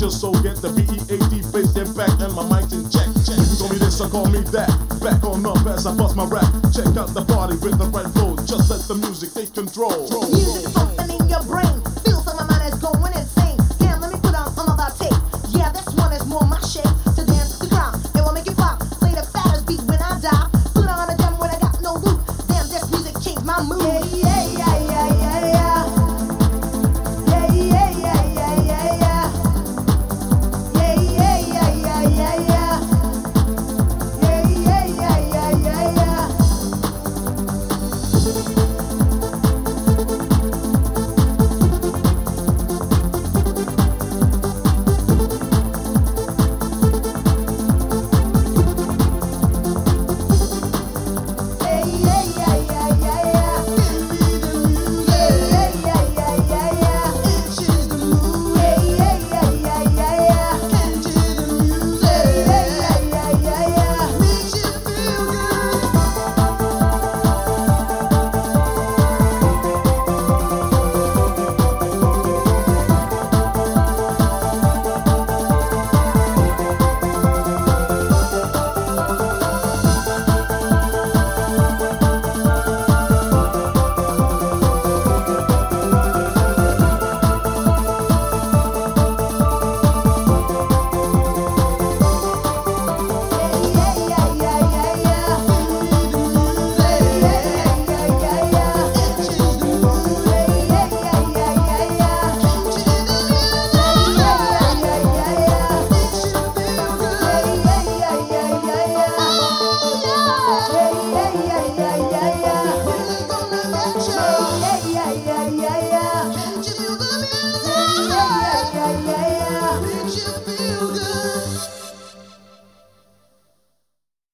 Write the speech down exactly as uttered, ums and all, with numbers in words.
just so get the B E A D bass impact and my mic in check. Check. Call me this or call me that. Back on up as I bust my rap. Check out the party with the right flow. Just let the music take control. Music's pumping in your brain.